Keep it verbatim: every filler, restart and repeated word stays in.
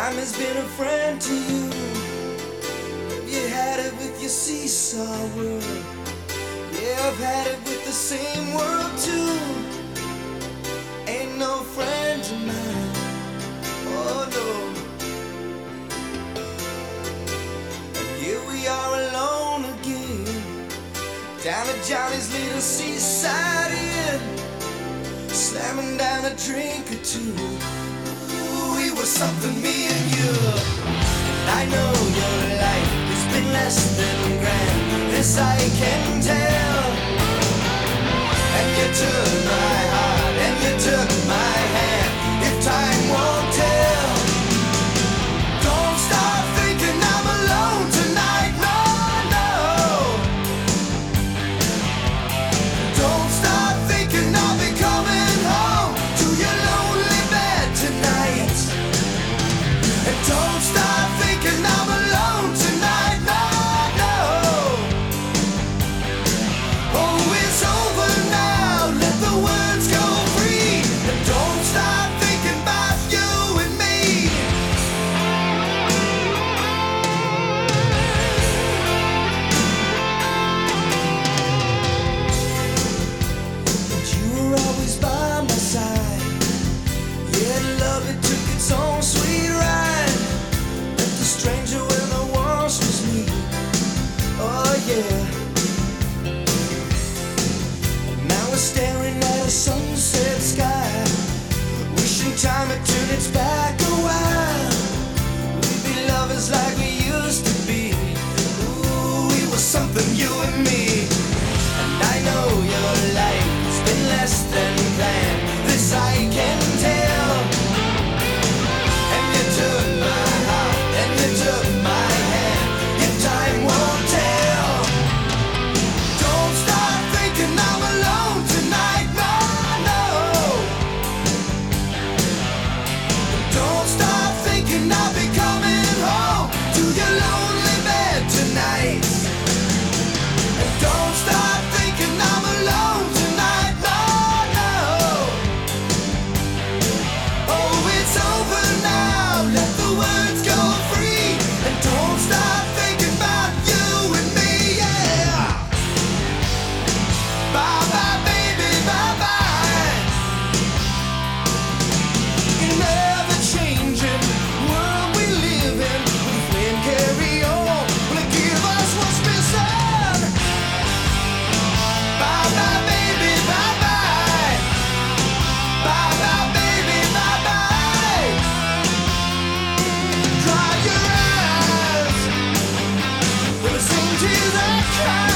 Time has been a friend to you. You had it with your seesaw world. Yeah, I've had it with the same world too. Ain't no friend of mine, oh no. And here we are alone again, down at Johnny's little seaside inn, slamming down a drink or two. Ooh, we were something, me and you. And I know your life has been less than grand, this I can tell. And you took my heart, and you took my hand, if time won't tell. Don't start thinking I'm alone tonight, no, no. Don't start thinking I'll be coming home to your lonely bed tonight. And don't start thinking I'm alone tonight, no, no. Oh, it's over now, let the words go free. And don't start thinking about you and me. But you were always by my side. Yeah, love, it took its own sweet ride. Left a stranger when the once was me. Oh yeah. Now we're staring at a sunset sky, wishing time had turned its back a while. We'd be lovers like we used to be. Ooh, we were something, you and me. And I know your life has been less than planned, this I can tell. And you took my heart, and you took my hand, if time won't tell. Don't start thinking I'm alone tonight, no, no. Don't start thinking I'll be coming home to your lonely bed tonight. And don't start thinking I'm alone tonight, no, no. Oh, it's over now, let the words go free. And don't start thinking about you and me, yeah. Bye bye, baby, bye bye. In the ever-changing world we live in, if we can carry on, will it give us what's missing? Bye bye, baby, bye bye. Bye bye, baby, bye bye. Dry your eyes, will it sing tears I cry?